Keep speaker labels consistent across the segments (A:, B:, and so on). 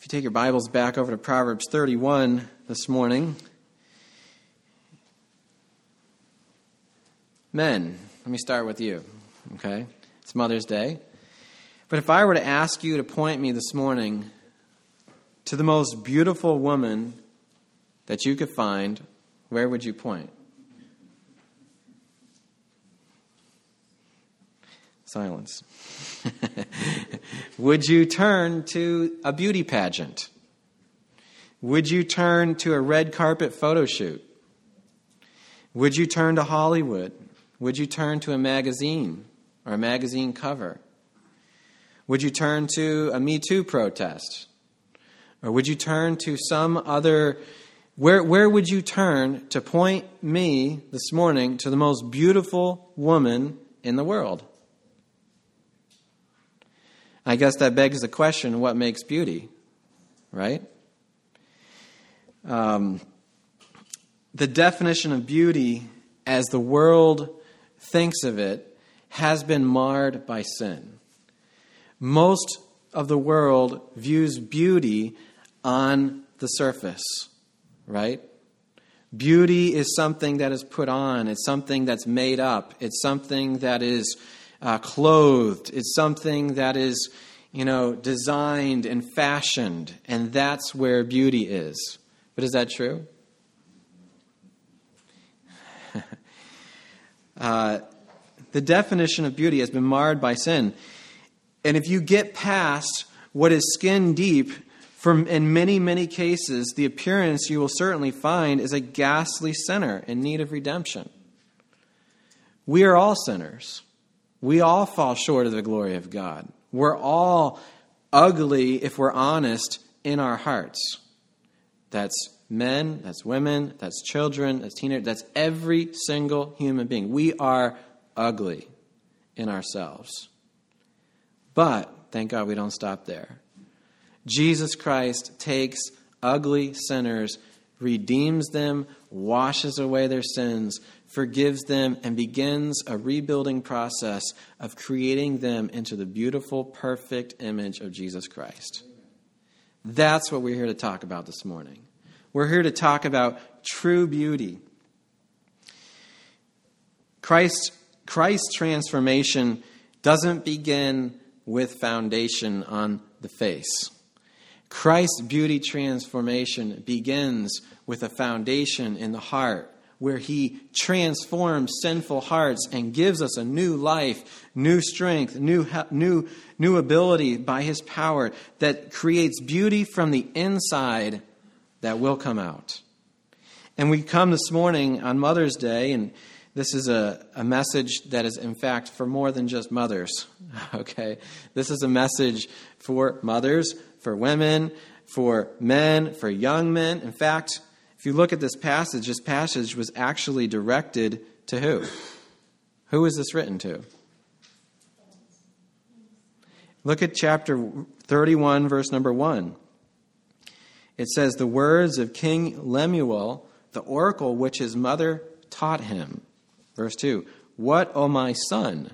A: If you take your Bibles back over to Proverbs 31 this morning. Men, let me start with you, okay? It's Mother's Day. But if I were to ask you to point me this morning to the most beautiful woman that you could find, where would you point? Silence. Would you turn to a beauty pageant? Would you turn to a red carpet photo shoot? Would you turn to Hollywood? Would you turn to a magazine or a magazine cover? Would you turn to a Me Too protest? Or would you turn to some other... Where would you turn to point me this morning to the most beautiful woman in the world? I guess that begs the question, what makes beauty, right? The definition of beauty, as the world thinks of it, has been marred by sin. Most of the world views beauty on the surface, right? Beauty is something that is put on. It's something that's made up. It's something that is clothed. It's something that is, designed and fashioned. And that's where beauty is. But is that true? The definition of beauty has been marred by sin. And if you get past what is skin deep, in many, many cases, the appearance you will certainly find is a ghastly sinner in need of redemption. We are all sinners. We all fall short of the glory of God. We're all ugly, if we're honest, in our hearts. That's men, that's women, that's children, that's teenagers, that's every single human being. We are ugly in ourselves. But, thank God we don't stop there. Jesus Christ takes ugly sinners, redeems them, washes away their sins, forgives them, and begins a rebuilding process of creating them into the beautiful, perfect image of Jesus Christ. That's what we're here to talk about this morning. We're here to talk about true beauty. Christ's transformation doesn't begin with foundation on the face. Christ's beauty transformation begins with a foundation in the heart, where he transforms sinful hearts and gives us a new life, new strength, new ability by his power that creates beauty from the inside that will come out. And we come this morning on Mother's Day, and this is a message that is, in fact, for more than just mothers. Okay? This is a message for mothers, for women, for men, for young men. In fact, if you look at this passage was actually directed to who? Who is this written to? Look at chapter 31, verse number 1. It says, "The words of King Lemuel, the oracle which his mother taught him." Verse 2, "What, O my son?"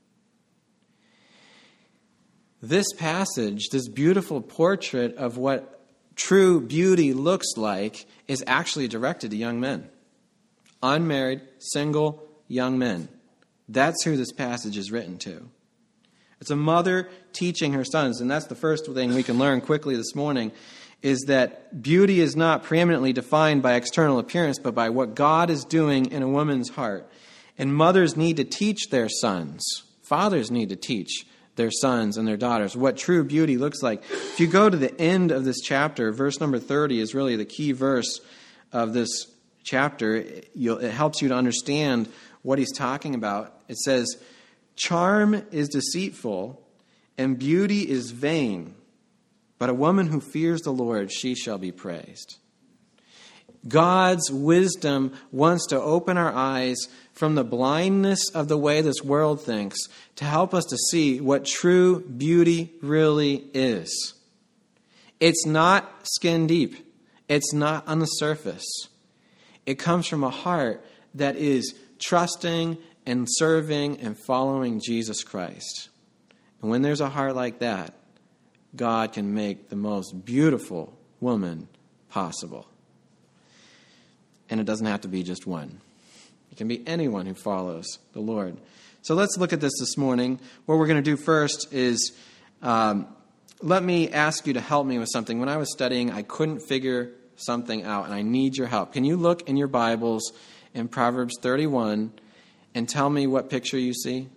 A: This passage, this beautiful portrait of what true beauty looks like, is actually directed to young men. Unmarried, single, young men. That's who this passage is written to. It's a mother teaching her sons, and that's the first thing we can learn quickly this morning, is that beauty is not preeminently defined by external appearance, but by what God is doing in a woman's heart. And mothers need to teach their sons. Fathers need to teach their sons and their daughters what true beauty looks like. If you go to the end of this chapter, verse number 30 is really the key verse of this chapter. It helps you to understand what he's talking about. It says, "Charm is deceitful and beauty is vain, but a woman who fears the Lord, she shall be praised." God's wisdom wants to open our eyes from the blindness of the way this world thinks to help us to see what true beauty really is. It's not skin deep. It's not on the surface. It comes from a heart that is trusting and serving and following Jesus Christ. And when there's a heart like that, God can make the most beautiful woman possible. And it doesn't have to be just one. It can be anyone who follows the Lord. So let's look at this morning. What we're going to do first is let me ask you to help me with something. When I was studying, I couldn't figure something out, and I need your help. Can you look in your Bibles in Proverbs 31 and tell me what picture you see?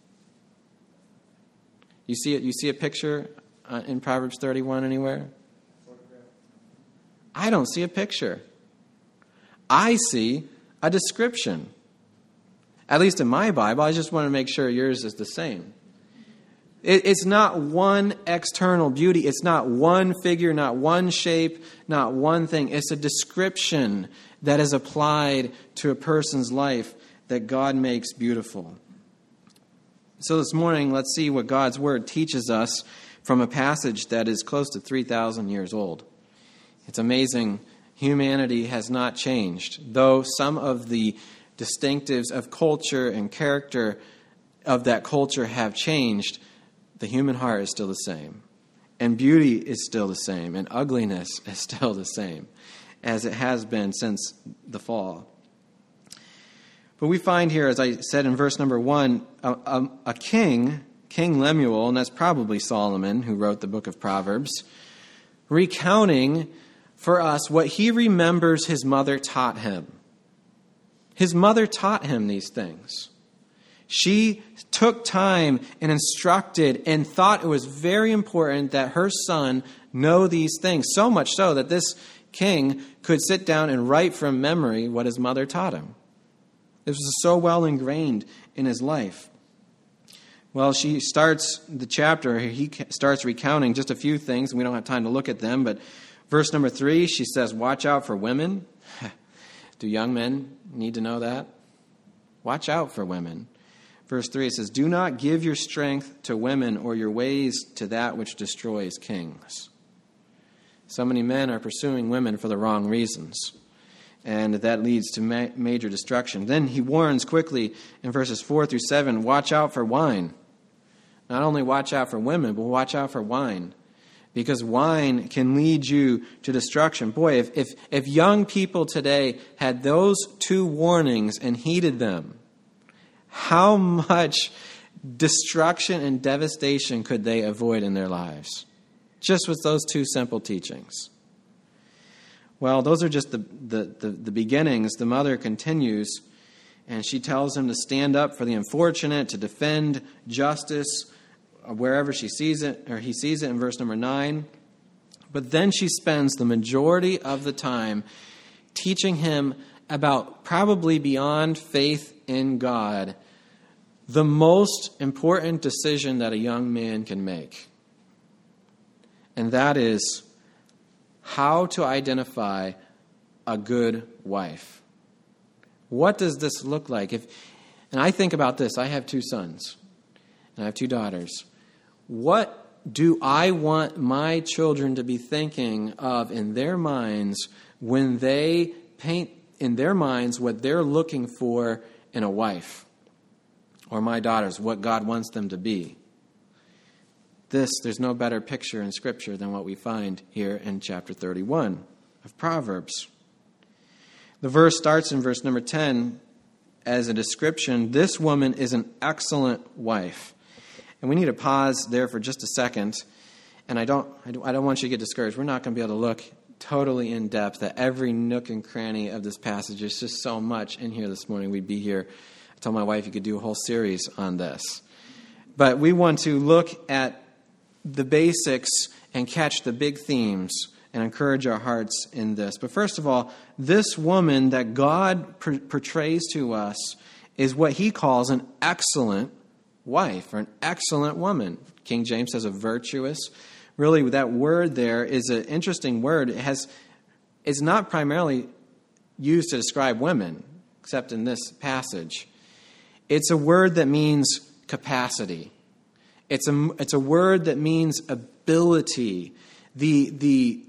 A: You see it? You see a picture in Proverbs 31 anywhere? I don't see a picture. I see a description. At least in my Bible. I just want to make sure yours is the same. It's not one external beauty. It's not one figure, not one shape, not one thing. It's a description that is applied to a person's life that God makes beautiful. So this morning, let's see what God's Word teaches us from a passage that is close to 3,000 years old. It's amazing. Humanity has not changed, though some of the distinctives of culture and character of that culture have changed. The human heart is still the same, and beauty is still the same, and ugliness is still the same as it has been since the fall. But we find here, as I said in verse number 1, a king, King Lemuel, and that's probably Solomon who wrote the book of Proverbs, recounting for us what he remembers his mother taught him. His mother taught him these things. She took time and instructed and thought it was very important that her son know these things, so much so that this king could sit down and write from memory what his mother taught him. This was so well ingrained in his life. Well, she starts the chapter, he starts recounting just a few things, and we don't have time to look at them, but verse number 3, she says, watch out for women. Do young men need to know that? Watch out for women. Verse 3, it says, do not give your strength to women or your ways to that which destroys kings. So many men are pursuing women for the wrong reasons, and that leads to major destruction. Then he warns quickly in verses 4 through 7, watch out for wine. Not only watch out for women, but watch out for wine, because wine can lead you to destruction. Boy, if young people today had those two warnings and heeded them, how much destruction and devastation could they avoid in their lives? Just with those two simple teachings. Well, those are just the beginnings. The mother continues, and she tells him to stand up for the unfortunate, to defend justice wherever she sees it, or he sees it in verse number 9. But then she spends the majority of the time teaching him about, probably beyond faith in God, the most important decision that a young man can make. And that is how to identify a good wife. What does this look like? And I think about this. I have 2 sons, and I have 2 daughters. What do I want my children to be thinking of in their minds when they paint in their minds what they're looking for in a wife? Or my daughters, what God wants them to be? There's no better picture in Scripture than what we find here in chapter 31 of Proverbs. The verse starts in verse number 10 as a description. This woman is an excellent wife. And we need to pause there for just a second. And I don't want you to get discouraged. We're not going to be able to look totally in depth at every nook and cranny of this passage. There's just so much in here this morning. We'd be here. I told my wife you could do a whole series on this. But we want to look at the basics and catch the big themes and encourage our hearts in this. But first of all, this woman that God portrays to us is what he calls an excellent wife, or an excellent woman. King James says a virtuous. Really, that word there is an interesting word. It's not primarily used to describe women, except in this passage. It's a word that means capacity. It's a word that means ability. The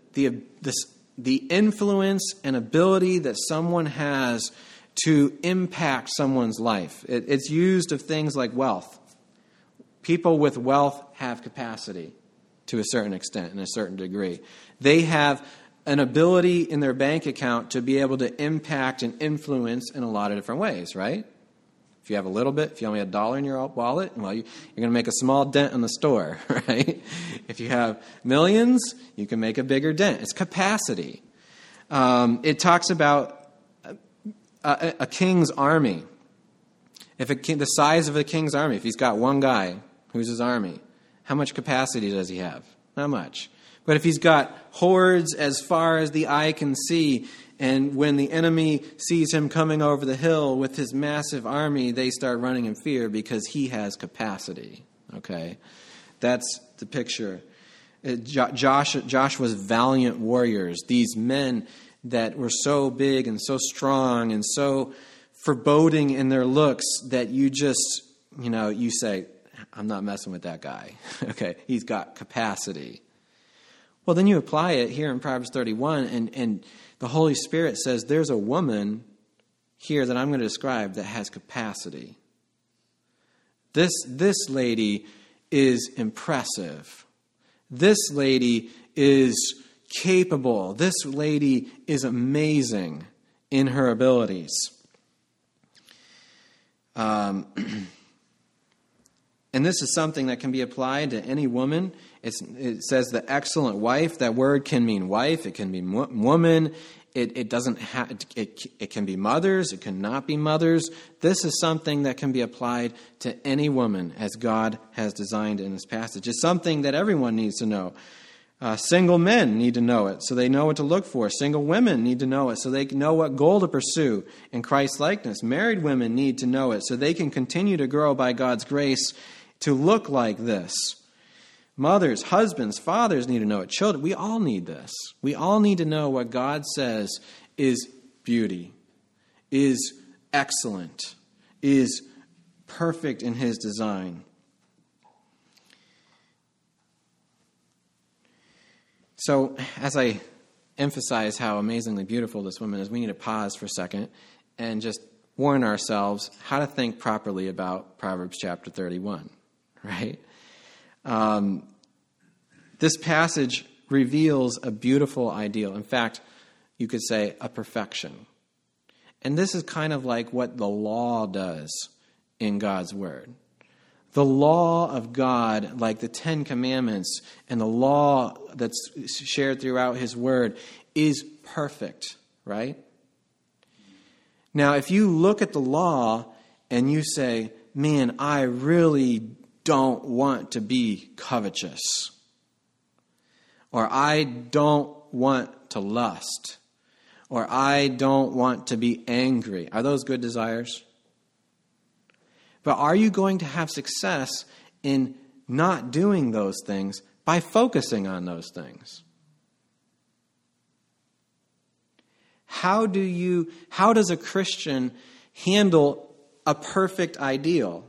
A: influence and ability that someone has to impact someone's life. It's used of things like wealth. People with wealth have capacity to a certain extent and a certain degree. They have an ability in their bank account to be able to impact and influence in a lot of different ways, right? If you have a little bit, if you only have $1 in your wallet, well, you're going to make a small dent in the store, right? If you have millions, you can make a bigger dent. It's capacity. It talks about a king's army. The size of a king's army, if he's got one guy who's his army, how much capacity does he have? Not much. But if he's got hordes as far as the eye can see, and when the enemy sees him coming over the hill with his massive army, they start running in fear because he has capacity. Okay? That's the picture. Joshua's valiant warriors, these men that were so big and so strong and so foreboding in their looks that you just, you say, I'm not messing with that guy. Okay, he's got capacity. Well, then you apply it here in Proverbs 31, and the Holy Spirit says there's a woman here that I'm going to describe that has capacity. This lady is impressive. This lady is capable. This lady is amazing in her abilities. And this is something that can be applied to any woman. It says the excellent wife. That word can mean wife. It can mean woman. It doesn't have. It can be mothers. It cannot be mothers. This is something that can be applied to any woman as God has designed in this passage. It's something that everyone needs to know. Single men need to know it, so they know what to look for. Single women need to know it, so they know what goal to pursue in Christ's likeness. Married women need to know it, so they can continue to grow by God's grace to look like this. Mothers, husbands, fathers need to know it. Children, we all need this. We all need to know what God says is beauty, is excellent, is perfect in His design. So, as I emphasize how amazingly beautiful this woman is, we need to pause for a second and just warn ourselves how to think properly about Proverbs chapter 31, right? This passage reveals a beautiful ideal. In fact, you could say a perfection. And this is kind of like what the law does in God's Word. The law of God, like the Ten Commandments and the law that's shared throughout His Word, is perfect, right? Now, if you look at the law and you say, man, I really don't want to be covetous, or I don't want to lust, or I don't want to be angry, are those good desires? But are you going to have success in not doing those things by focusing on those things? How does a Christian handle a perfect ideal?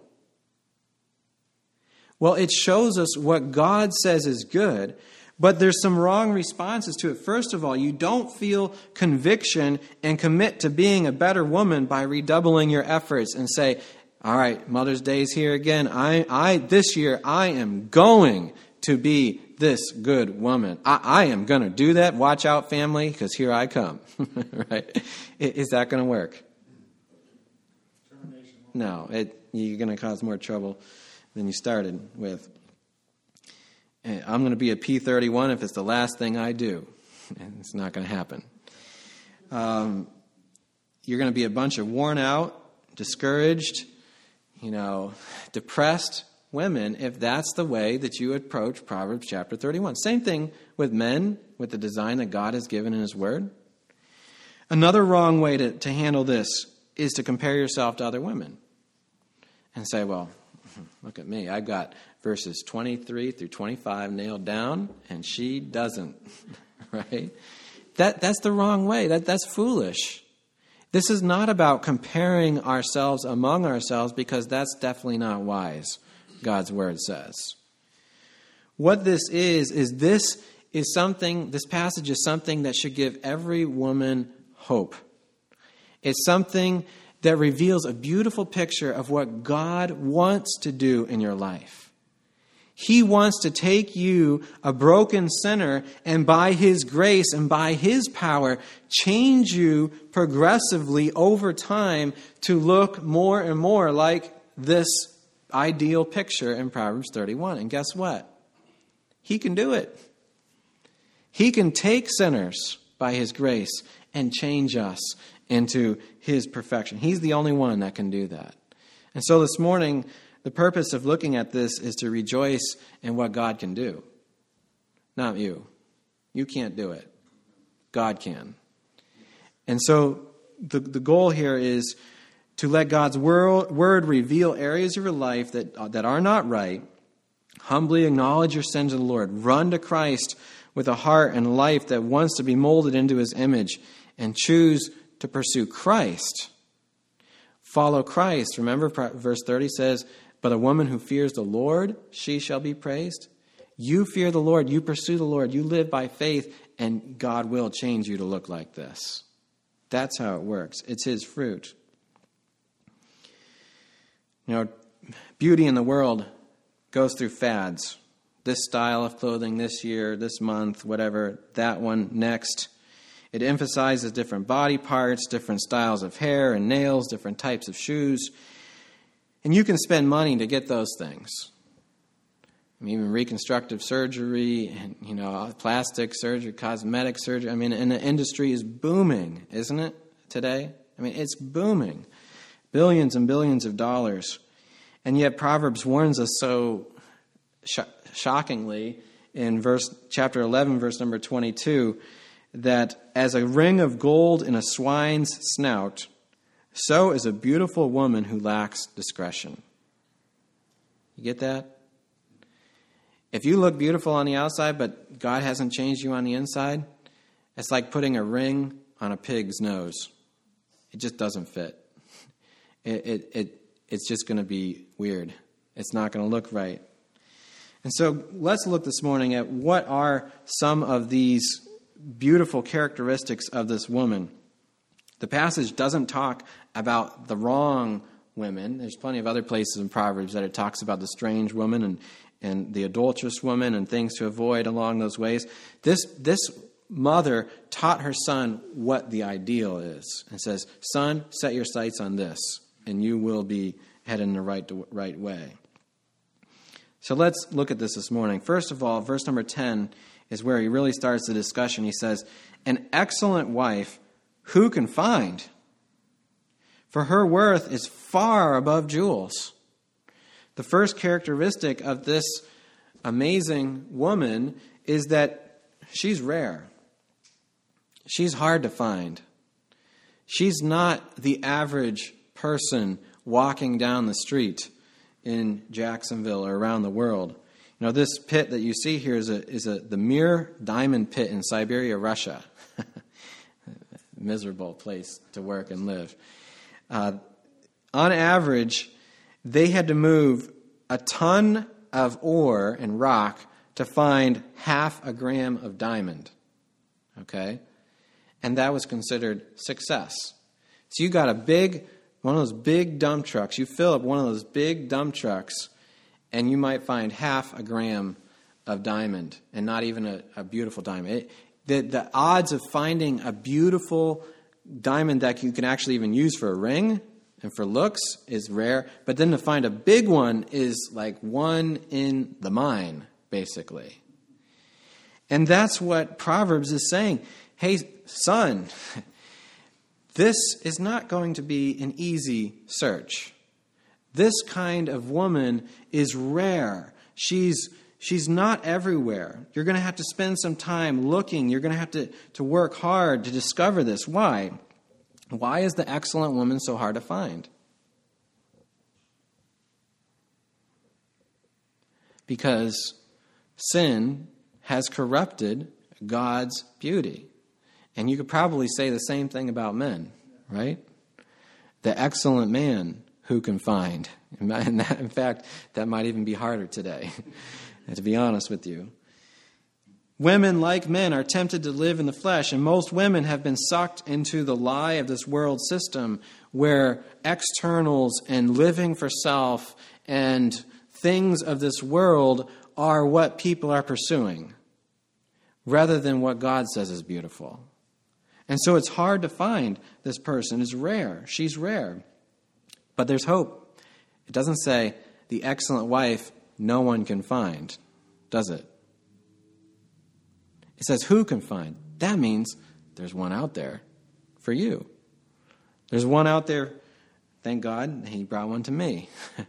A: Well, it shows us what God says is good, but there's some wrong responses to it. First of all, you don't feel conviction and commit to being a better woman by redoubling your efforts and say, all right, Mother's Day is here again. This year I am going to be this good woman. I am going to do that. Watch out, family, because here I come. Right? Is that going to work? No, you're going to cause more trouble than you started with. I'm going to be a P31 if it's the last thing I do. And it's not going to happen. You're going to be a bunch of worn out, discouraged, depressed women if that's the way that you approach Proverbs chapter 31. Same thing with men, with the design that God has given in His Word. Another wrong way to handle this is to compare yourself to other women and say, well, look at me. I've got verses 23 through 25 nailed down, and she doesn't, right? That's the wrong way. That's foolish. This is not about comparing ourselves among ourselves, because that's definitely not wise, God's Word says. What this is this passage is something that should give every woman hope. It's something that reveals a beautiful picture of what God wants to do in your life. He wants to take you, a broken sinner, and by His grace and by His power, change you progressively over time to look more and more like this ideal picture in Proverbs 31. And guess what? He can do it. He can take sinners by His grace and change us into His perfection. He's the only one that can do that. And so this morning, the purpose of looking at this is to rejoice in what God can do. Not you. You can't do it. God can. And so the goal here is to let God's word reveal areas of your life that are not right. Humbly acknowledge your sins to the Lord. Run to Christ with a heart and life that wants to be molded into His image, and choose to pursue Christ. Follow Christ. Remember, verse 30 says, "But a woman who fears the Lord, she shall be praised." You fear the Lord, you pursue the Lord, you live by faith, and God will change you to look like this. That's how it works. It's His fruit. You know, beauty in the world goes through fads. This style of clothing this year, this month, whatever, that one next. It emphasizes different body parts, different styles of hair and nails, different types of shoes. And you can spend money to get those things. I mean, even reconstructive surgery and, plastic surgery, cosmetic surgery. I mean, and the industry is booming, isn't it, today? I mean, it's booming. Billions and billions of dollars. And yet Proverbs warns us so shockingly in chapter 11, verse number 22, that as a ring of gold in a swine's snout, so is a beautiful woman who lacks discretion. You get that? If you look beautiful on the outside, but God hasn't changed you on the inside, it's like putting a ring on a pig's nose. It just doesn't fit. It's just going to be weird. It's not going to look right. And so let's look this morning at what are some of these beautiful characteristics of this woman. The passage doesn't talk about the wrong women. There's plenty of other places in Proverbs that it talks about the strange woman and the adulterous woman and things to avoid along those ways. This mother taught her son what the ideal is and says, "Son, set your sights on this, and you will be headed in the right way." So let's look at this morning. First of all, verse number 10 is where he really starts the discussion. He says, "An excellent wife, who can find? For her worth is far above jewels." The first characteristic of this amazing woman is that she's rare. She's hard to find. She's not the average person walking down the street in Jacksonville or around the world. You know, this pit that you see here is the Mir diamond pit in Siberia, Russia. Miserable place to work and live. On average, they had to move a ton of ore and rock to find half a gram of diamond. Okay? And that was considered success. So you got one of those big dump trucks. You fill up one of those big dump trucks, and you might find half a gram of diamond, and not even a beautiful diamond. The odds of finding a beautiful diamond that you can actually even use for a ring and for looks is rare. But then to find a big one is like one in the mine, basically. And that's what Proverbs is saying. Hey, son, this is not going to be an easy search. This kind of woman is rare. She's not everywhere. You're going to have to spend some time looking. You're going to have to work hard to discover this. Why? Why is the excellent woman so hard to find? Because sin has corrupted God's beauty. And you could probably say the same thing about men, right? The excellent man who can find. In fact, that might even be harder today, to be honest with you. Women, like men, are tempted to live in the flesh, and most women have been sucked into the lie of this world system where externals and living for self and things of this world are what people are pursuing rather than what God says is beautiful. And so it's hard to find this person. It's rare. She's rare. But there's hope. It doesn't say the excellent wife no one can find, does it? It says who can find. That means there's one out there for you. There's one out there. Thank God he brought one to me.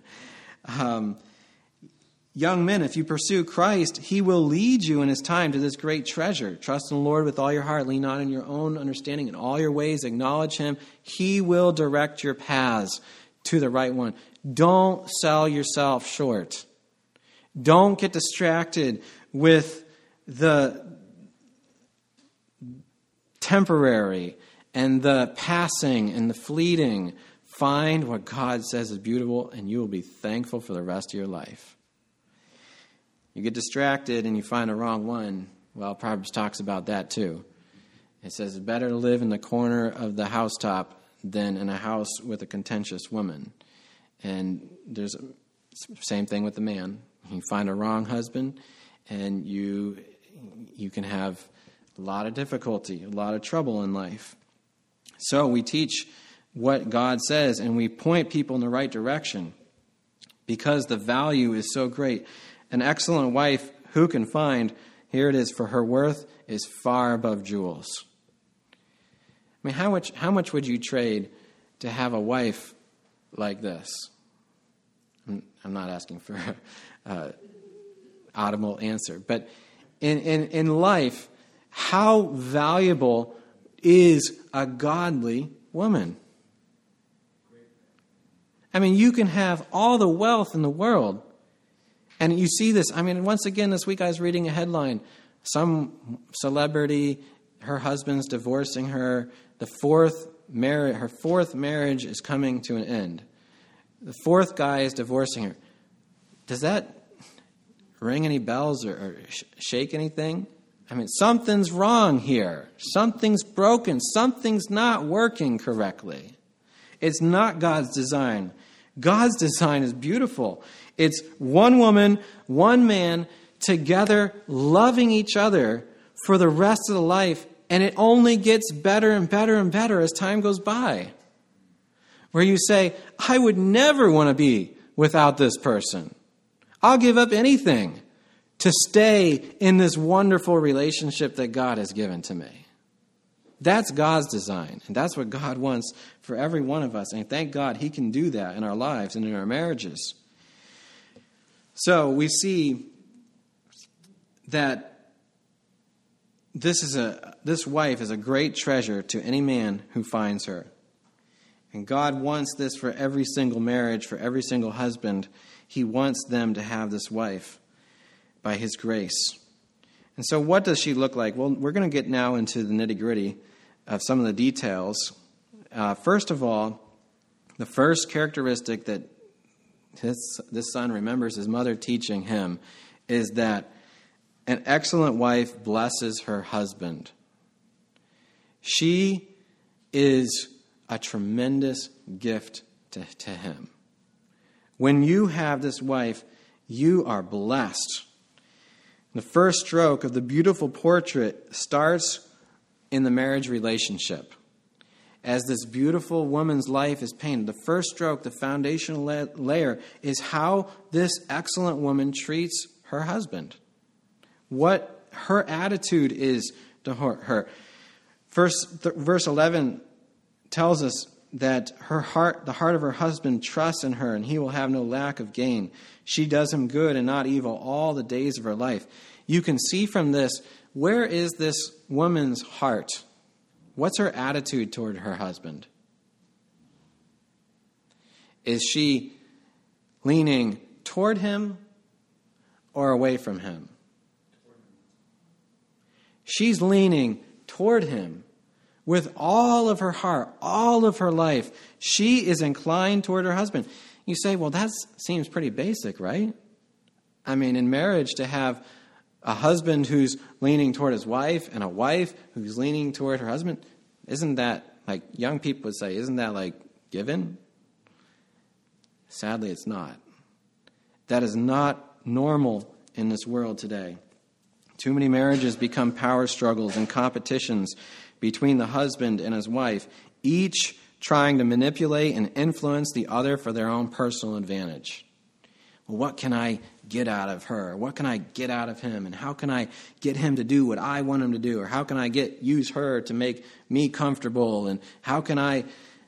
A: Young men, if you pursue Christ, he will lead you in his time to this great treasure. Trust in the Lord with all your heart. Lean not on your own understanding. In all your ways, acknowledge him. He will direct your paths to the right one. Don't sell yourself short. Don't get distracted with the temporary and the passing and the fleeting. Find what God says is beautiful, and you will be thankful for the rest of your life. You get distracted and you find the wrong one. Well, Proverbs talks about that too. It says it's better to live in the corner of the housetop than in a house with a contentious woman. And there's the same thing with the man. You find a wrong husband, and you can have a lot of difficulty, a lot of trouble in life. So we teach what God says, and we point people in the right direction because the value is so great. An excellent wife, who can find? Here it is, for her worth is far above jewels. I mean, how much would you trade to have a wife like this? I'm not asking for an audible answer, but in life, how valuable is a godly woman? I mean, you can have all the wealth in the world. And you see this, I mean, once again, this week I was reading a headline. Some celebrity, her husband's divorcing her. Her fourth marriage is coming to an end. The fourth guy is divorcing her. Does that ring any bells or shake anything? I mean, something's wrong here. Something's broken. Something's not working correctly. It's not God's design. God's design is beautiful. It's one woman, one man, together loving each other for the rest of the life. And it only gets better and better and better as time goes by. Where you say, I would never want to be without this person. I'll give up anything to stay in this wonderful relationship that God has given to me. That's God's design. And that's what God wants for every one of us. And thank God he can do that in our lives and in our marriages. So we see that this wife is a great treasure to any man who finds her. And God wants this for every single marriage, for every single husband. He wants them to have this wife by his grace. And so what does she look like? Well, we're going to get now into the nitty-gritty of some of the details. First of all, the first characteristic that this son remembers his mother teaching him is that an excellent wife blesses her husband. She is a tremendous gift to him. When you have this wife, you are blessed. The first stroke of the beautiful portrait starts in the marriage relationship. As this beautiful woman's life is painted, the first stroke, the foundational layer, is how this excellent woman treats her husband. What her attitude is to her. Verse 11 tells us that the heart of her husband trusts in her, and he will have no lack of gain. She does him good and not evil all the days of her life. You can see from this, where is this woman's heart? What's her attitude toward her husband? Is she leaning toward him or away from him? She's leaning toward him with all of her heart, all of her life. She is inclined toward her husband. You say, well, that seems pretty basic, right? I mean, in marriage, to have a husband who's leaning toward his wife and a wife who's leaning toward her husband, isn't that, like young people would say, isn't that like given? Sadly, it's not. That is not normal in this world today. Too many marriages become power struggles and competitions between the husband and his wife, each trying to manipulate and influence the other for their own personal advantage. Well, what can I get out of her? What can I get out of him? And how can I get him to do what I want him to do? Or how can I use her to make me comfortable? And how can I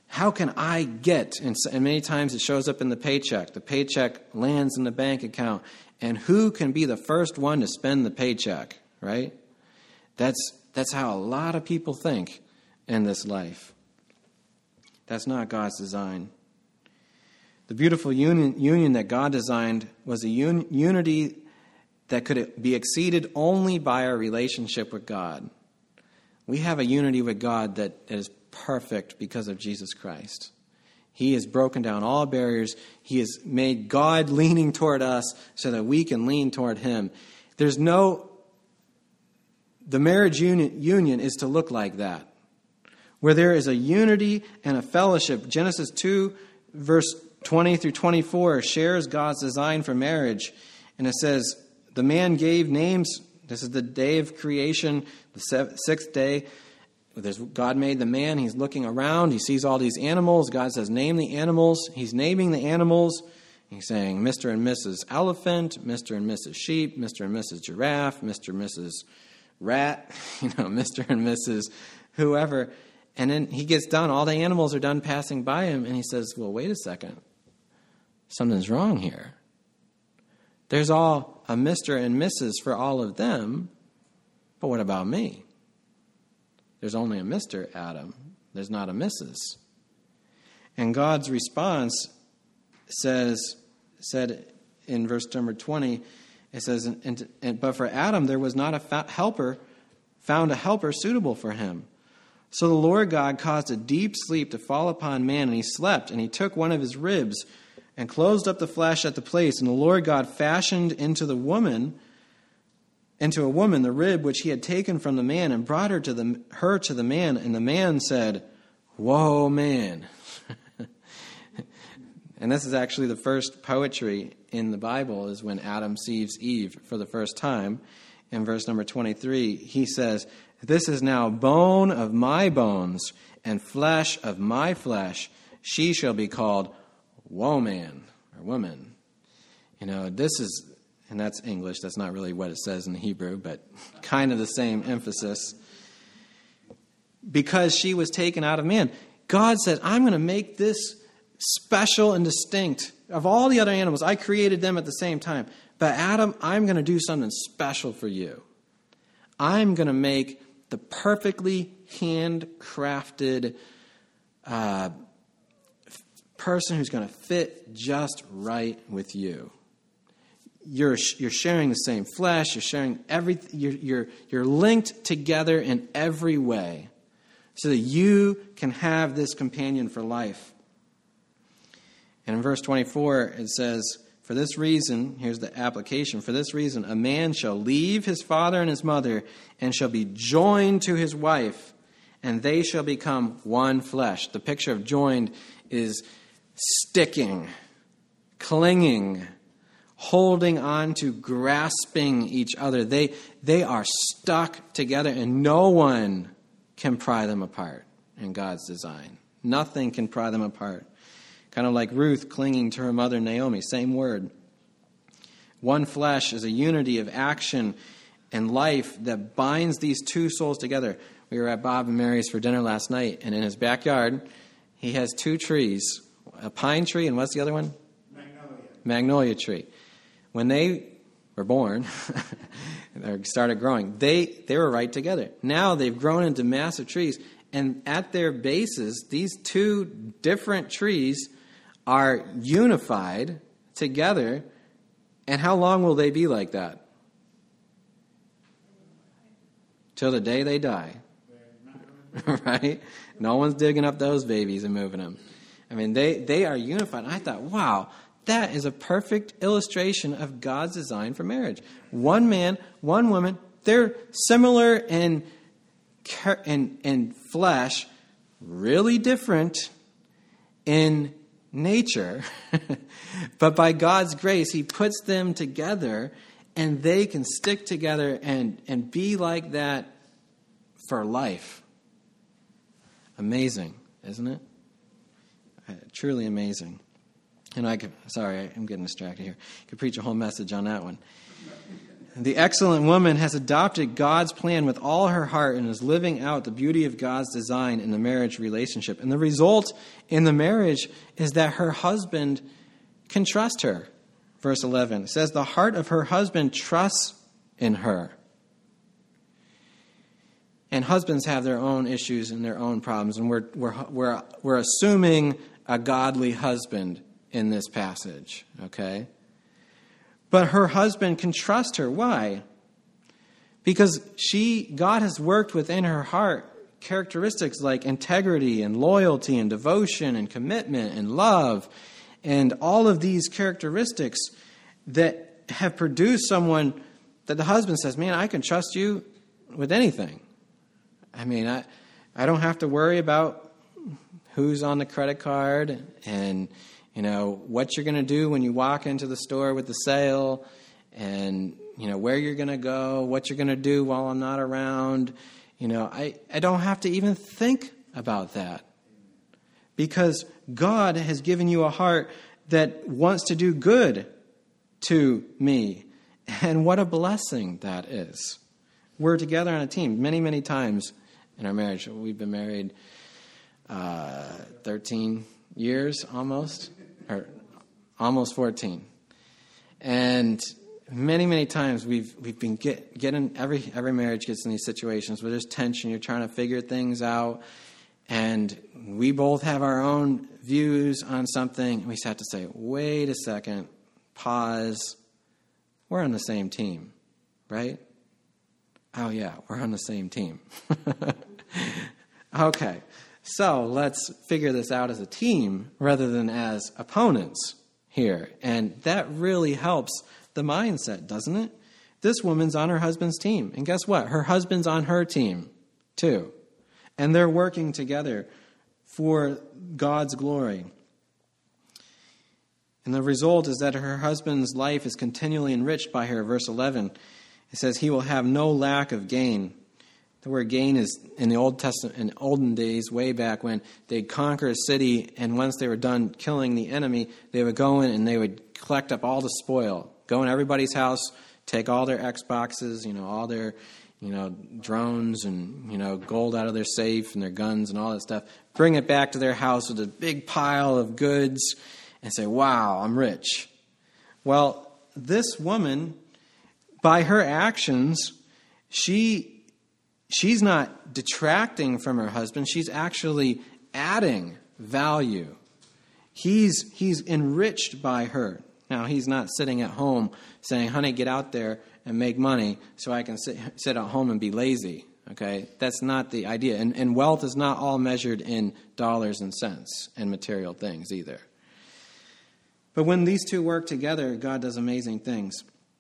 A: get, and many times it shows up in the paycheck. The paycheck lands in the bank account. And who can be the first one to spend the paycheck, right? That's how a lot of people think in this life. That's not God's design. The beautiful union that God designed was a unity that could be exceeded only by our relationship with God. We have a unity with God that is perfect because of Jesus Christ. He has broken down all barriers. He has made God leaning toward us so that we can lean toward Him. The marriage union is to look like that, where there is a unity and a fellowship. Genesis 2, verse 20 through 24 shares God's design for marriage. And it says, the man gave names. This is the day of creation, the sixth day. God made the man. He's looking around. He sees all these animals. God says, name the animals. He's naming the animals. He's saying Mr. and Mrs. Elephant, Mr. and Mrs. Sheep, Mr. and Mrs. Giraffe, Mr. and Mrs. Rat, Mr. and Mrs. Whoever. And then he gets done. All the animals are done passing by him. And he says, well, wait a second. Something's wrong here. There's all a Mr. and Mrs. for all of them. But what about me? There's only a Mr. Adam. There's not a Mrs. And God's response said in verse number 20, it says, but for Adam there was not found a helper suitable for him. So the Lord God caused a deep sleep to fall upon man, and he slept, and he took one of his ribs and closed up the flesh at the place. And the Lord God fashioned into a woman the rib which he had taken from the man, and brought her to the man. And the man said, "Whoa, man." And this is actually the first poetry in the Bible, is when Adam sees Eve for the first time. In verse number 23, he says, "This is now bone of my bones and flesh of my flesh. She shall be called woman," or woman. This is, and that's English. That's not really what it says in the Hebrew, but kind of the same emphasis. Because she was taken out of man. God said, I'm going to make this special and distinct. Of all the other animals, I created them at the same time. But Adam, I'm going to do something special for you. I'm going to make the perfectly handcrafted person who's going to fit just right with you. You're sharing the same flesh. You're sharing everything. You're linked together in every way, so that you can have this companion for life. And in verse 24, it says, "For this reason," here's the application, "for this reason, a man shall leave his father and his mother, and shall be joined to his wife, and they shall become one flesh." The picture of joined is sticking, clinging, holding on to, grasping each other. They are stuck together, and no one can pry them apart in God's design. Nothing can pry them apart. Kind of like Ruth clinging to her mother Naomi, same word. One flesh is a unity of action and life that binds these two souls together. We were at Bob and Mary's for dinner last night, and in his backyard, he has two trees, a pine tree, and what's the other one? Magnolia tree. When they were born, or started growing, they were right together. Now they've grown into massive trees, and at their bases, these two different trees are unified together. And how long will they be like that? Till the day they die. Right? No one's digging up those babies and moving them. I mean, they are unified. And I thought, wow, that is a perfect illustration of God's design for marriage. One man, one woman, they're similar in flesh, really different in nature. But by God's grace, He puts them together, And they can stick together and be like that for life. Amazing, isn't it? Truly amazing. And I'm getting distracted here. I could preach a whole message on that one. The excellent woman has adopted God's plan with all her heart and is living out the beauty of God's design in the marriage relationship. And the result in the marriage is that her husband can trust her. Verse 11 says, the heart of her husband trusts in her. And husbands have their own issues and their own problems, and we're assuming a godly husband in this passage, okay? But her husband can trust her. Why? Because God has worked within her heart characteristics like integrity and loyalty and devotion and commitment and love and all of these characteristics that have produced someone that the husband says, man, I can trust you with anything. I mean, I don't have to worry about who's on the credit card and, what you're going to do when you walk into the store with the sale and, where you're going to go, what you're going to do while I'm not around. I don't have to even think about that because God has given you a heart that wants to do good to me. And what a blessing that is. We're together on a team many, many times in our marriage. We've been married 13 years almost, or almost 14. And many, many times we've been getting, every marriage gets in these situations where there's tension, you're trying to figure things out, and we both have our own views on something, and we just have to say, wait a second, pause, we're on the same team, right? Oh yeah, we're on the same team. Okay, so let's figure this out as a team rather than as opponents here. And that really helps the mindset, doesn't it? This woman's on her husband's team. And guess what? Her husband's on her team too. And they're working together for God's glory. And the result is that her husband's life is continually enriched by her. Verse 11, it says, he will have no lack of gain. The word gain is in the Old Testament, in olden days, way back when they'd conquer a city, and once they were done killing the enemy, they would go in and they would collect up all the spoil. Go in everybody's house, take all their Xboxes, all their drones and, gold out of their safe and their guns and all that stuff. Bring it back to their house with a big pile of goods and say, wow, I'm rich. Well, this woman, by her actions, she's not detracting from her husband. She's actually adding value. He's enriched by her. Now, he's not sitting at home saying, honey, get out there and make money so I can sit at home and be lazy. Okay? That's not the idea. And wealth is not all measured in dollars and cents and material things either. But when these two work together, God does amazing things.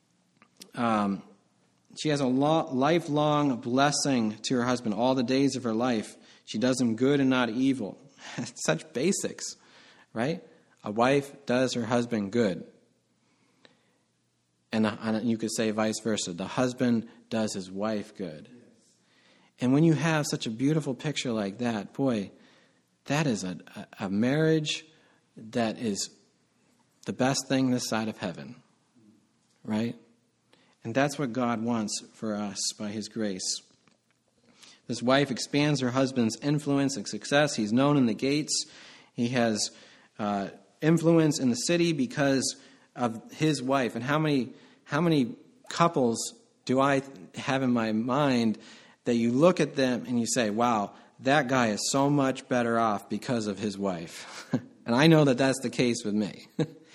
A: She has a lifelong blessing to her husband all the days of her life. She does him good and not evil. Such basics, right? A wife does her husband good. And you could say vice versa. The husband does his wife good. And when you have such a beautiful picture like that, boy, that is a marriage that is the best thing this side of heaven, right? And that's what God wants for us by his grace. This wife expands her husband's influence and success. He's known in the gates. He has influence in the city because of his wife. And how many couples do I have in my mind that you look at them and you say, wow, that guy is so much better off because of his wife. And I know that that's the case with me.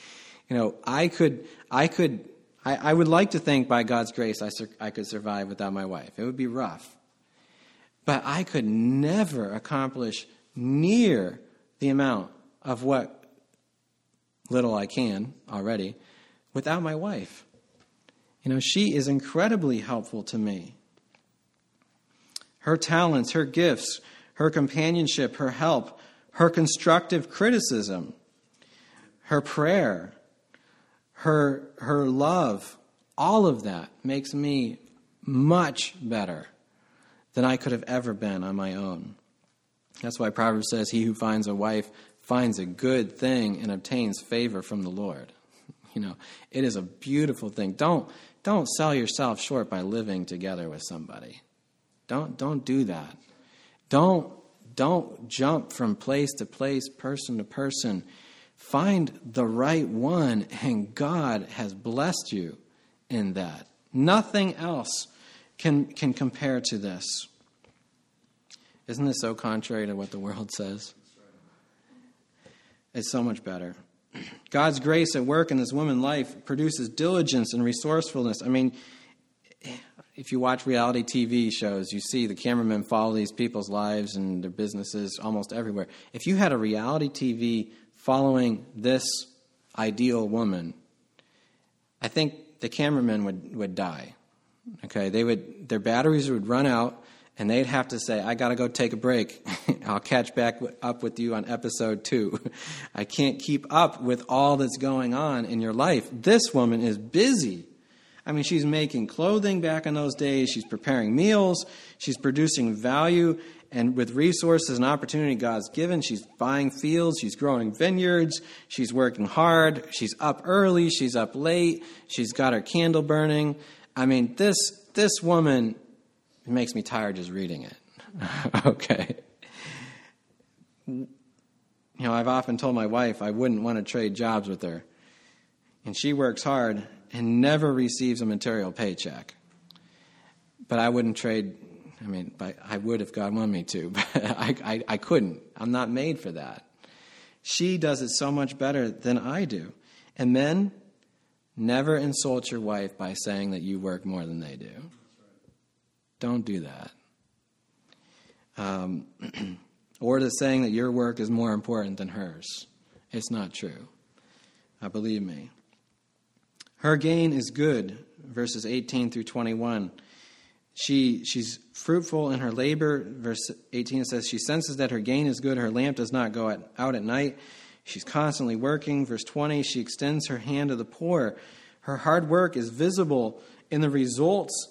A: I would like to think by God's grace I could survive without my wife. It would be rough. But I could never accomplish near the amount of what little I can already without my wife. She is incredibly helpful to me. Her talents, her gifts, her companionship, her help, her constructive criticism, her prayer, her love, All of that makes me much better than I could have ever been on my own. That's why Proverbs says, he who finds a wife finds a good thing and obtains favor from the Lord. It is a beautiful thing. Don't sell yourself short by living together with somebody. Don't do that. Don't jump from place to place, person to person. Find the right one, and God has blessed you in that. Nothing else can compare to this. Isn't this so contrary to what the world says? It's so much better. God's grace at work in this woman's life produces diligence and resourcefulness. I mean, if you watch reality TV shows, you see the cameramen follow these people's lives and their businesses almost everywhere. If you had a reality TV following this ideal woman, I think the cameramen would die. Okay, their batteries would run out, and they'd have to say, I got to go take a break. I'll catch back up with you on episode 2. I can't keep up with all that's going on in your life. This woman is busy. I mean, she's making clothing back in those days. She's preparing meals. She's producing value. And with resources and opportunity God's given, she's buying fields. She's growing vineyards. She's working hard. She's up early. She's up late. She's got her candle burning. I mean, this woman, it makes me tired just reading it. Okay. I've often told my wife I wouldn't want to trade jobs with her. And she works hard and never receives a material paycheck. But I wouldn't trade, I would if God wanted me to, but I couldn't. I'm not made for that. She does it so much better than I do. And men, never insult your wife by saying that you work more than they do. Don't do that. Or to saying that your work is more important than hers. It's not true. Believe me. Her gain is good, verses 18 through 21. She's fruitful in her labor. Verse 18 says, she senses that her gain is good. Her lamp does not go out at night. She's constantly working. Verse 20, she extends her hand to the poor. Her hard work is visible in the results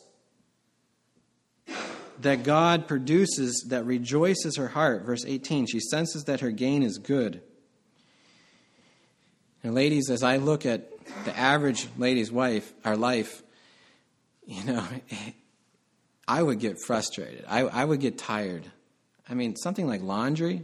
A: that God produces that rejoices her heart. Verse 18, she senses that her gain is good. And ladies, as I look at the average lady's life, I would get frustrated. I would get tired. Something like laundry.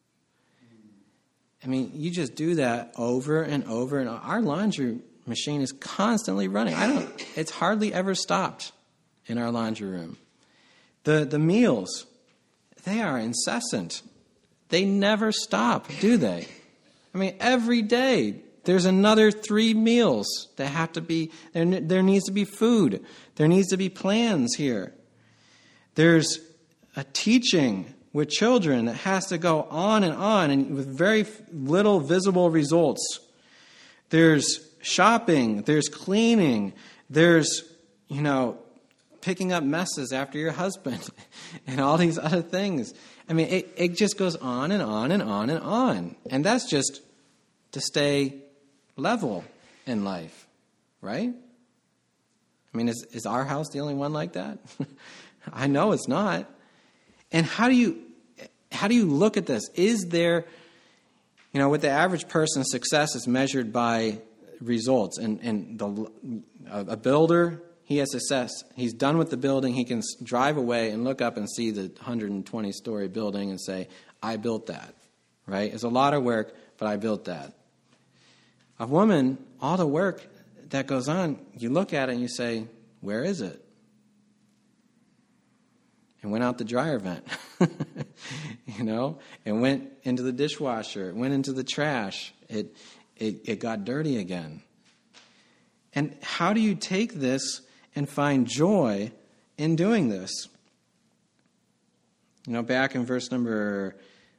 A: You just do that over and over. And our laundry machine is constantly running. It's hardly ever stopped in our laundry room. The meals, they are incessant. They never stop, do they? Every day there's another 3 meals that have to be, there needs to be food. There needs to be plans here. There's a teaching with children that has to go on and with very little visible results. There's shopping, there's cleaning, there's, picking up messes after your husband and all these other things. It just goes on and on and on and on. And that's just to stay level in life, right? Is our house the only one like that? I know it's not. And how do you look at this? Is there, with the average person's success is measured by results. And a builder, he has success. He's done with the building. He can drive away and look up and see the 120-story building and say, I built that, right? It's a lot of work, but I built that. A woman, all the work that goes on, you look at it and you say, where is it? It went out the dryer vent, It went into the dishwasher. It went into the trash. It got dirty again. And how do you take this and find joy in doing this? Back in verse number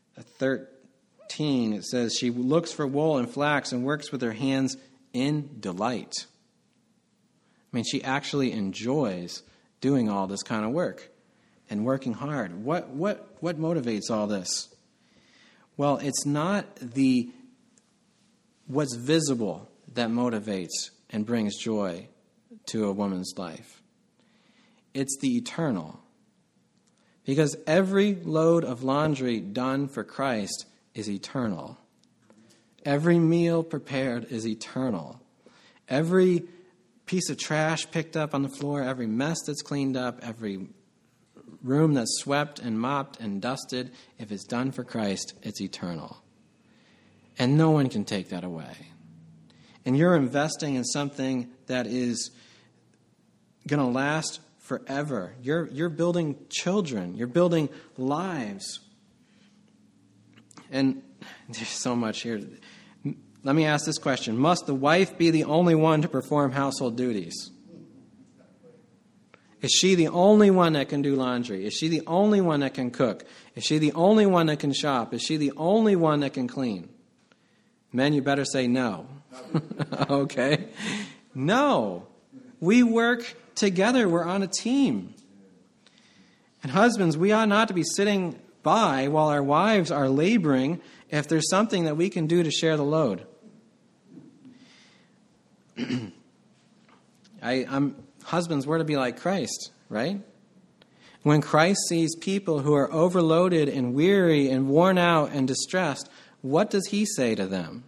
A: 13, it says, she looks for wool and flax and works with her hands in delight. She actually enjoys doing all this kind of work and working hard. What motivates all this? Well, it's not what's visible that motivates and brings joy to a woman's life. It's the eternal. Because every load of laundry done for Christ is eternal. Every meal prepared is eternal. Every piece of trash picked up on the floor, every mess that's cleaned up, every room that's swept and mopped and dusted, if it's done for Christ, it's eternal. And no one can take that away. And you're investing in something that is going to last forever. You're building children. You're building lives. And there's so much here. Let me ask this question. Must the wife be the only one to perform household duties? Is she the only one that can do laundry? Is she the only one that can cook? Is she the only one that can shop? Is she the only one that can clean? Men, you better say no. Okay? No. We work together. We're on a team. And husbands, we ought not to be sitting by while our wives are laboring if there's something that we can do to share the load. Husbands, we're to be like Christ, right? When Christ sees people who are overloaded and weary and worn out and distressed, what does he say to them?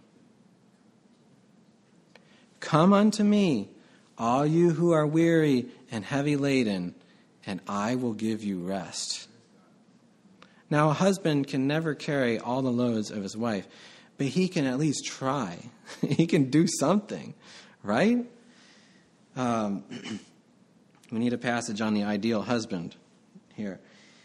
A: Come unto me, all you who are weary and heavy laden, and I will give you rest. Now, a husband can never carry all the loads of his wife, but he can at least try. He can do something, right? We need a passage on the ideal husband here.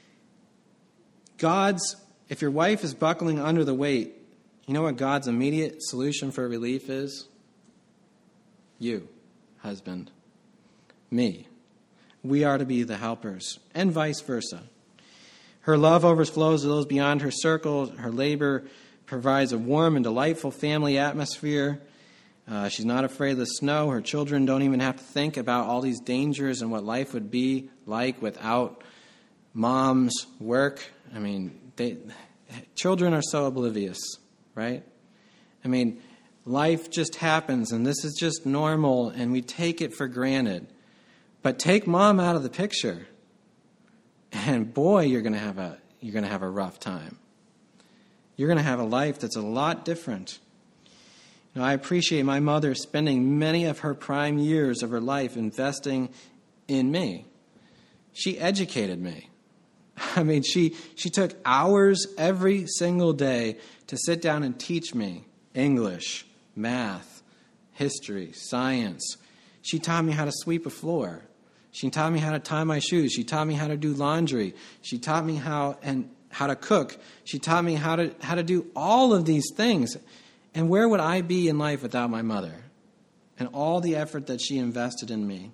A: If your wife is buckling under the weight, you know what God's immediate solution for relief is? You, husband. Me. We are to be the helpers, and vice versa. Her love overflows to those beyond her circle. Her labor provides a warm and delightful family atmosphere. She's not afraid of the snow. Her children don't even have to think about all these dangers and what life would be like without mom's work. I mean, children are so oblivious, right? I mean, life just happens, and this is just normal, and we take it for granted. But take mom out of the picture, and boy, you're going to have a rough time. You're going to have a life that's a lot different. You know, I appreciate my mother spending many of her prime years of her life investing in me. She educated me. I mean, she took hours every single day to sit down and teach me English, math, history, science. She taught me how to sweep a floor. She taught me how to tie my shoes. She taught me how to do laundry. She taught me how to cook. She taught me how to do all of these things. And where would I be in life without my mother and all the effort that she invested in me?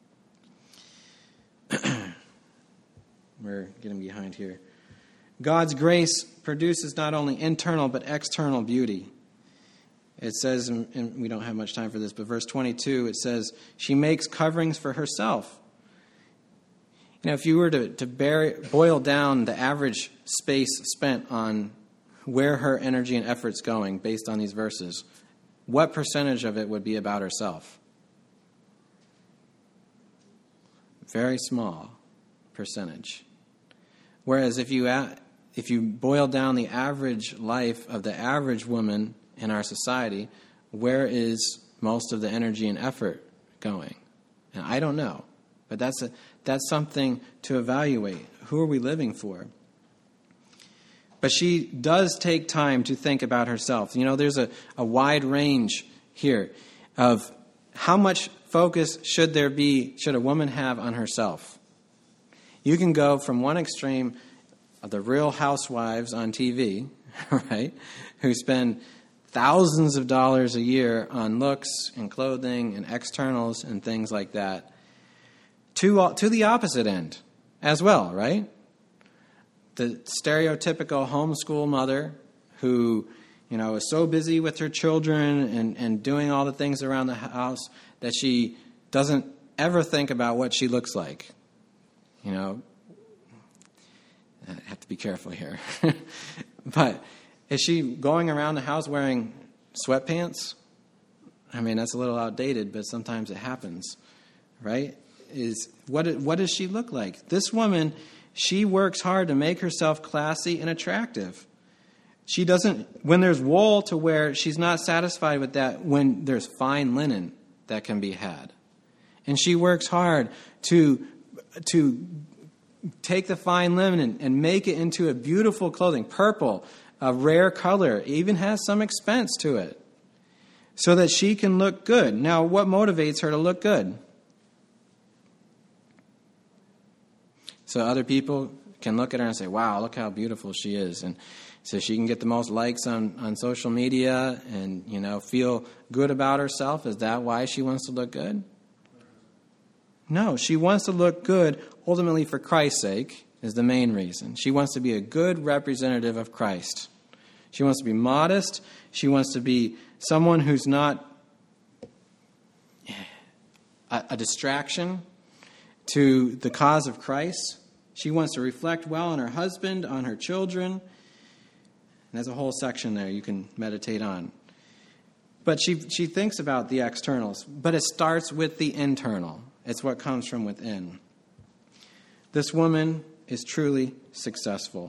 A: We're getting behind here. God's grace produces not only internal but external beauty. It says, and we don't have much time for this, but verse 22, it says, she makes coverings for herself. You know, if you were to boil down the average space spent on where her energy and effort's going based on these verses, what percentage of it would be about herself? Very small percentage. Whereas if you boil down the average life of the average woman in our society, where is most of the energy and effort going? And I don't know, but that's something to evaluate. Who are we living for? But she does take time to think about herself. You know, there's a wide range here of how much focus should a woman have on herself. You can go from one extreme of the Real Housewives on TV, right, who spend thousands of dollars a year on looks and clothing and externals and things like that, to the opposite end as well, right? The stereotypical homeschool mother who, you know, is so busy with her children and doing all the things around the house that she doesn't ever think about what she looks like. You know, I have to be careful here. But is she going around the house wearing sweatpants? I mean, that's a little outdated, but sometimes it happens. right, is what does she look like? This woman, she works hard to make herself classy and attractive. She doesn't, when there's wool to wear, she's not satisfied with that when there's fine linen that can be had. And she works hard to take the fine linen and make it into a beautiful clothing, purple, a rare color, even has some expense to it, so that she can look good. Now, what motivates her to look good? So other people can look at her and say, wow, look how beautiful she is. And so she can get the most likes on social media and, feel good about herself. Is that why she wants to look good? No, she wants to look good ultimately for Christ's sake is the main reason. She wants to be a good representative of Christ. She wants to be modest. She wants to be someone who's not a distraction to the cause of Christ. She wants to reflect well on her husband, on her children. And there's a whole section there you can meditate on. But she thinks about the externals. But it starts with the internal. It's what comes from within. This woman is truly successful.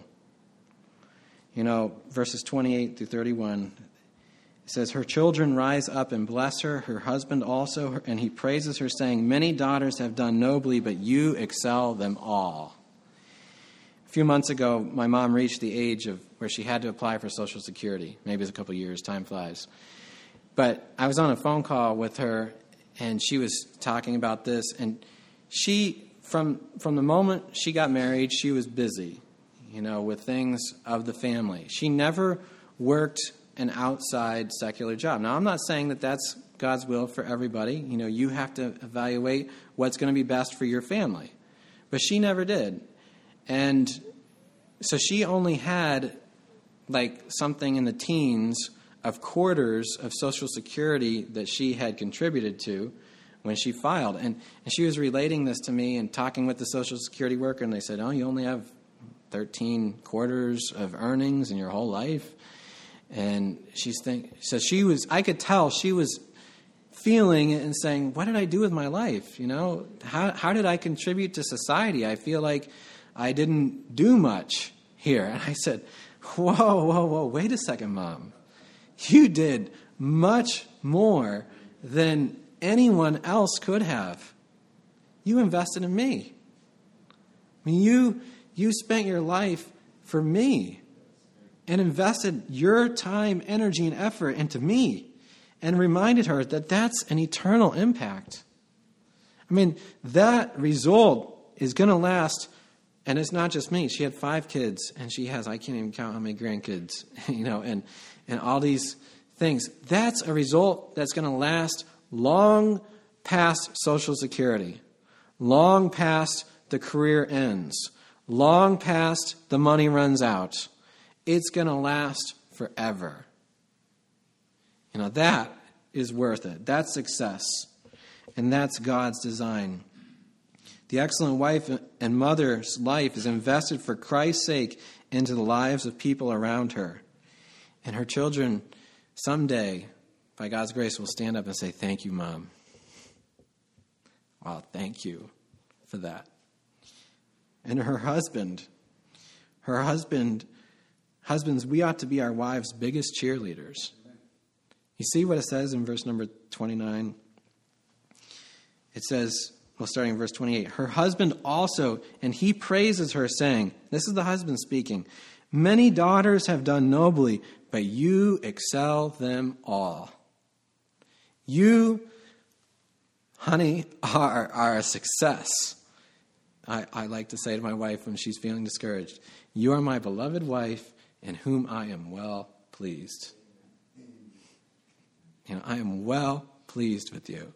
A: Verses 28 through 31, it says, her children rise up and bless her, her husband also, and he praises her, saying, many daughters have done nobly, but you excel them all. A few months ago, my mom reached the age of where she had to apply for Social Security. Maybe it's a couple of years, time flies. But I was on a phone call with her, and she was talking about this, and she, from the moment she got married, she was busy, with things of the family. She never worked an outside secular job. Now, I'm not saying that that's God's will for everybody. You have to evaluate what's going to be best for your family. But she never did. And so she only had something in the teens of quarters of Social Security that she had contributed to when she filed. And she was relating this to me and talking with the Social Security worker, and they said, oh, you only have 13 quarters of earnings in your whole life. And I could tell she was feeling it and saying, what did I do with my life? How did I contribute to society? I feel like I didn't do much here. And I said, whoa, wait a second, Mom. You did much more than anyone else could have. You invested in me. I mean, you spent your life for me and invested your time, energy, and effort into me and reminded her that that's an eternal impact. I mean, that result is going to last, and it's not just me. She had 5 kids, and she has, I can't even count how many grandkids, and all these things. That's a result that's going to last long past Social Security, long past the career ends, long past the money runs out. It's going to last forever. That is worth it. That's success. And that's God's design. The excellent wife and mother's life is invested for Christ's sake into the lives of people around her. And her children someday, by God's grace, will stand up and say, thank you, Mom. Wow, thank you for that. And her husbands, we ought to be our wives' biggest cheerleaders. You see what it says in verse number 29? It says, starting in verse 28, her husband also, and he praises her, saying, this is the husband speaking, many daughters have done nobly, but you excel them all. You, honey, are a success. I like to say to my wife when she's feeling discouraged, you are my beloved wife in whom I am well pleased. I am well pleased with you.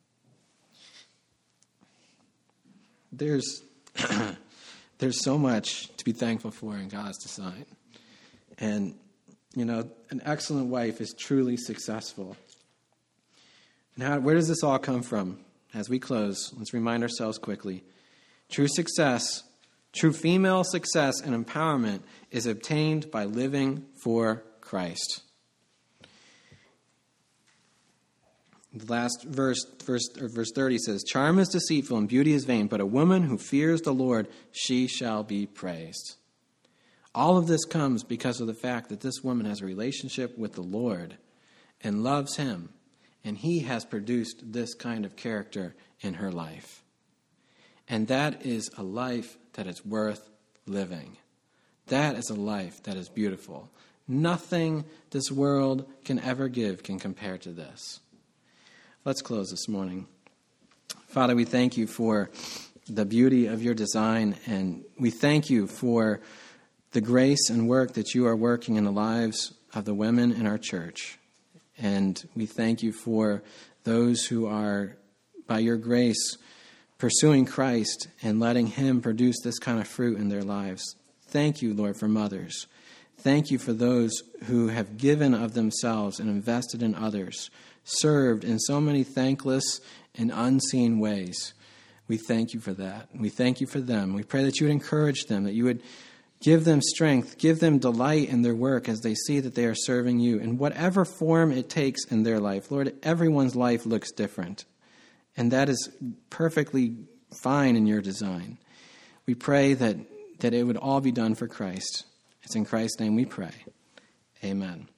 A: There's so much to be thankful for in God's design. And, an excellent wife is truly successful. And where does this all come from? As we close, let's remind ourselves quickly. True success, true female success and empowerment is obtained by living for Christ. The last verse 30 says, "Charm is deceitful and beauty is vain, but a woman who fears the Lord, she shall be praised." All of this comes because of the fact that this woman has a relationship with the Lord and loves him, and he has produced this kind of character in her life. And that is a life that is worth living. That is a life that is beautiful. Nothing this world can ever give can compare to this. Let's close this morning. Father, we thank you for the beauty of your design, and we thank you for the grace and work that you are working in the lives of the women in our church. And we thank you for those who are, by your grace, pursuing Christ and letting him produce this kind of fruit in their lives. Thank you, Lord, for mothers. Thank you for those who have given of themselves and invested in others, served in so many thankless and unseen ways. We thank you for that. We thank you for them. We pray that you would encourage them, that you would give them strength, give them delight in their work as they see that they are serving you in whatever form it takes in their life. Lord, everyone's life looks different, and that is perfectly fine in your design. We pray that it would all be done for Christ. It's in Christ's name we pray. Amen.